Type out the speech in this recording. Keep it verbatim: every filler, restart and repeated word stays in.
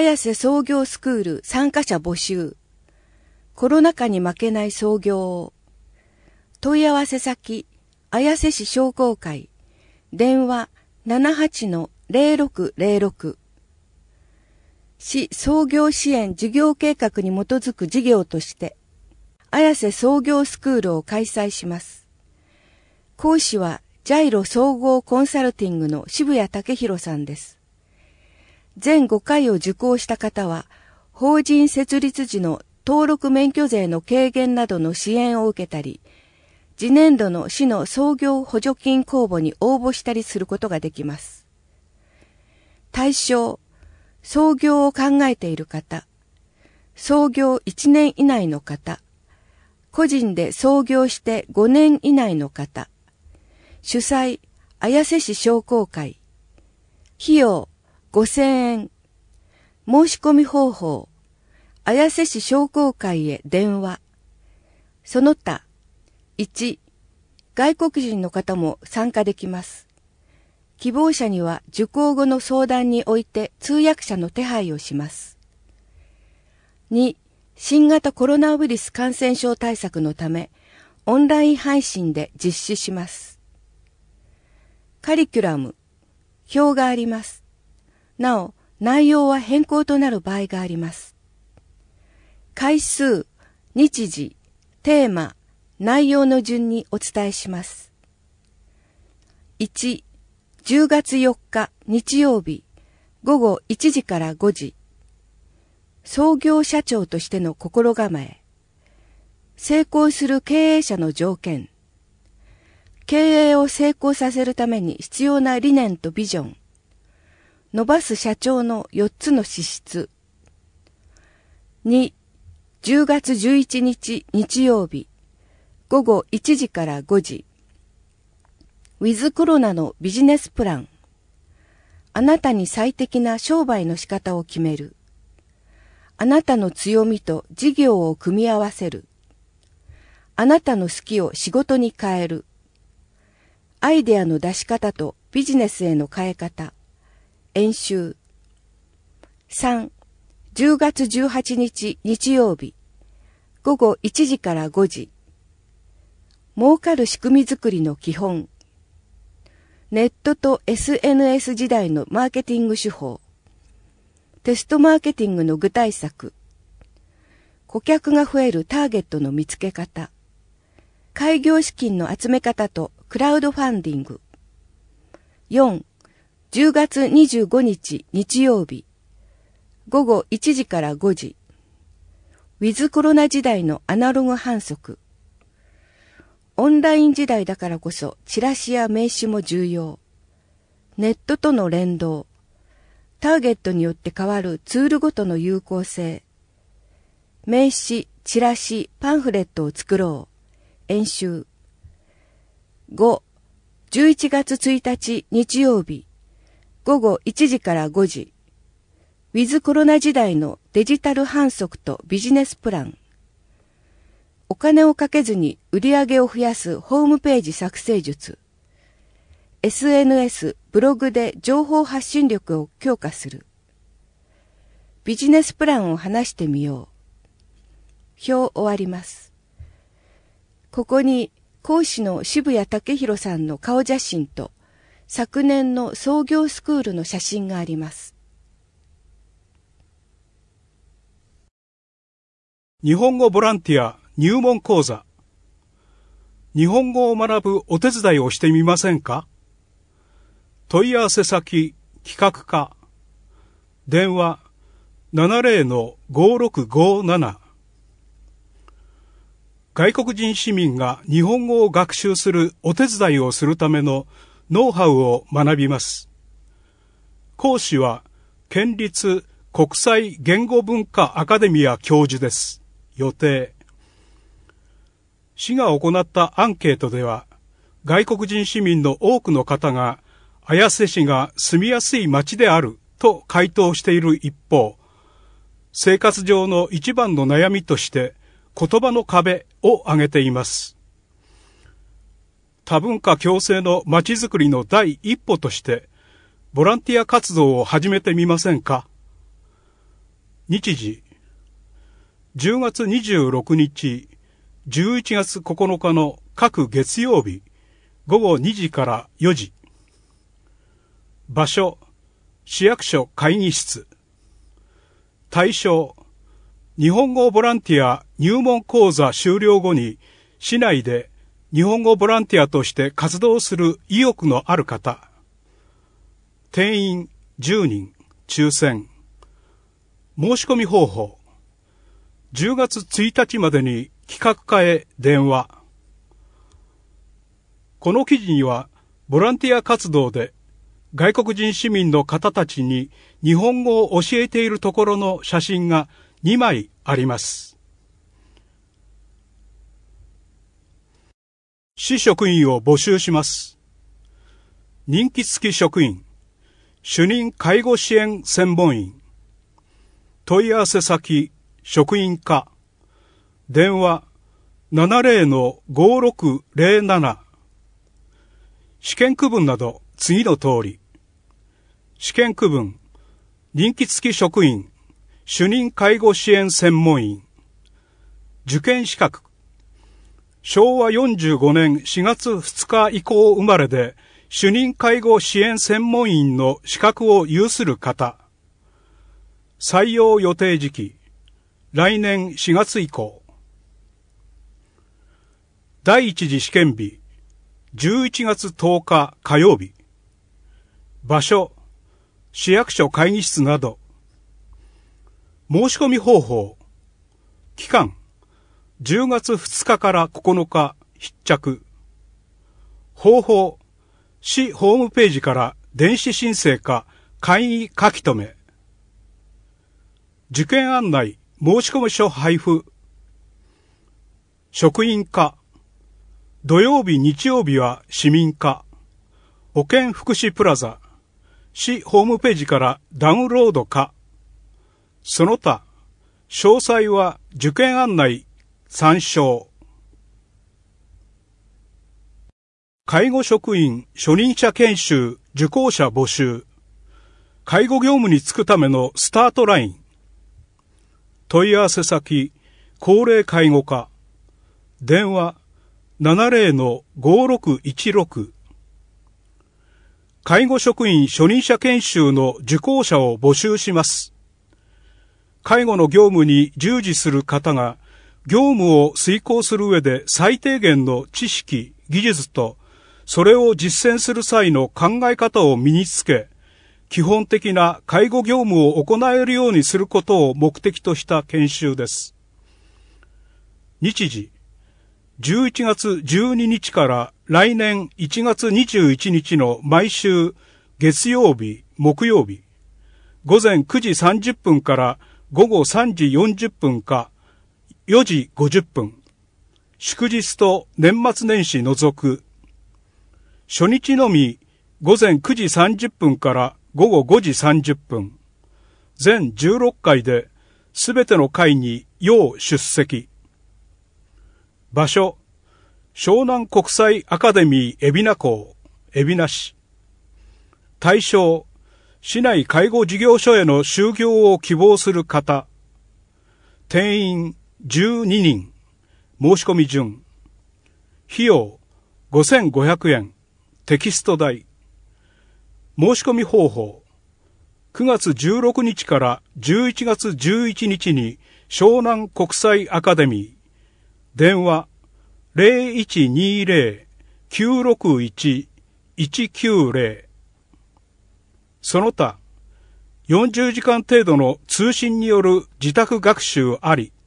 綾瀬創業スクール参加者募集。コロナ禍に負けない創業を。問い合わせ先、綾瀬市商工会。電話 ななはちのゼロろくゼロろく。市創業支援事業計画に基づく事業として、綾瀬創業スクールを開催します。講師はジャイロ総合コンサルティングの渋谷武弘さんです。全ごかいを受講した方は、法人設立時の登録免許税の軽減などの支援を受けたり、次年度の市の創業補助金公募に応募したりすることができます。対象、創業を考えている方、創業いちねん以内の方、個人で創業してごねん以内の方、主催、綾瀬市商工会、費用ごせんえん、申し込み方法、綾瀬市商工会へ電話、その他、いち、外国人の方も参加できます。希望者には受講後の相談において通訳者の手配をします。に、新型コロナウイルス感染症対策のため、オンライン配信で実施します。カリキュラム、表があります。なお、内容は変更となる場合があります。回数、日時、テーマ、内容の順にお伝えします。いち、じゅうがつよっか日曜日、ごごいちじからごじ。創業社長としての心構え。成功する経営者の条件。経営を成功させるために必要な理念とビジョン。伸ばす社長のよっつの資質。に、じゅうがつじゅういちにち日曜日、ごごいちじからごじ。ウィズコロナのビジネスプラン。あなたに最適な商売の仕方を決める。あなたの強みと事業を組み合わせる。あなたの好きを仕事に変える。アイデアの出し方とビジネスへの変え方。演習。さん、じゅうがつじゅうはちにち日曜日、ごごいちじからごじ。儲かる仕組み作りの基本。ネットと エスエヌエス 時代のマーケティング手法。テストマーケティングの具体策。顧客が増えるターゲットの見つけ方。開業資金の集め方とクラウドファンディング。よん、じゅうがつにじゅうごにち日曜日、ごごいちじからごじ。ウィズコロナ時代のアナログ反則。オンライン時代だからこそチラシや名刺も重要。ネットとの連動。ターゲットによって変わるツールごとの有効性。名刺、チラシ、パンフレットを作ろう。演習。ご、じゅういちがつついたち日曜日、ごごいちじからごじ。ウィズコロナ時代のデジタル反則とビジネスプラン。お金をかけずに売り上げを増やすホームページ作成術。エスエヌエス、ブログで情報発信力を強化する。ビジネスプランを話してみよう。表終わります。ここに講師の渋谷武弘さんの顔写真と昨年の創業スクールの写真があります。 日本語ボランティア入門講座。日本語を学ぶお手伝いをしてみませんか？問い合わせ先企画課。電話 ななゼロのごろくごなな。外国人市民が日本語を学習するお手伝いをするためのノウハウを学びます。講師は県立国際言語文化アカデミア教授です。予定。市が行ったアンケートでは、外国人市民の多くの方が綾瀬市が住みやすい町であると回答している一方、生活上の一番の悩みとして言葉の壁を挙げています。多文化共生の町づくりの第一歩として、ボランティア活動を始めてみませんか？ 日時、じゅうがつにじゅうろくにち、じゅういちがつここのかの各月曜日、ごごにじからよじ。場所、市役所会議室。対象、日本語ボランティア入門講座終了後に、市内で日本語ボランティアとして活動する意欲のある方。定員じゅうにん、抽選。申し込み方法。じゅうがつついたちまでに企画課へ電話。この記事には、ボランティア活動で外国人市民の方たちに日本語を教えているところの写真がにまいあります。市職員を募集します。任期付き職員、主任介護支援専門員、問い合わせ先、職員課、電話 ななぜろのごろくぜろなな。試験区分など次の通り。試験区分、任期付き職員、主任介護支援専門員。受験資格、しょうわよんじゅうごねんしがつふつか以降生まれで、主任介護支援専門員の資格を有する方。採用予定時期、来年しがつ以降。第一次試験日、じゅういちがつとおか火曜日。場所、市役所会議室など。申し込み方法。期間、じゅうがつふつかからここのか必着。方法、市ホームページから電子申請か簡易書き留め。受験案内、申込書配布。職員課。土曜日日曜日は市民課。保健福祉プラザ。市ホームページからダウンロードか。その他、詳細は受験案内参照。介護職員初任者研修受講者募集。介護業務に就くためのスタートライン。問い合わせ先、高齢介護課。電話 ななぜろのごろくいちろく。介護職員初任者研修の受講者を募集します。介護の業務に従事する方が、業務を遂行する上で最低限の知識、技術と、それを実践する際の考え方を身につけ、基本的な介護業務を行えるようにすることを目的とした研修です。日時、じゅういちがつじゅうににちから来年いちがつにじゅういちにちの毎週月曜日、木曜日、午前くじさんじゅっぷんから午後さんじよんじゅっぷんかよじごじゅっぷん、祝日と年末年始除く。初日のみ午前くじさんじゅっぷんから午後ごじさんじゅっぷん、全じゅうろっかいで、すべての会に要出席。場所、湘南国際アカデミー海老名校、海老名市。対象、市内介護事業所への就業を希望する方。定員じゅうににん、申し込み順。費用ごせんごひゃくえん、テキスト代。申し込み方法、くがつじゅうろくにちからじゅういちがつじゅういちにちに湘南国際アカデミー。電話 ゼロいちにゼロ きゅうろくいち いちきゅうゼロ。その他、よんじゅうじかん程度の通信による自宅学習あり。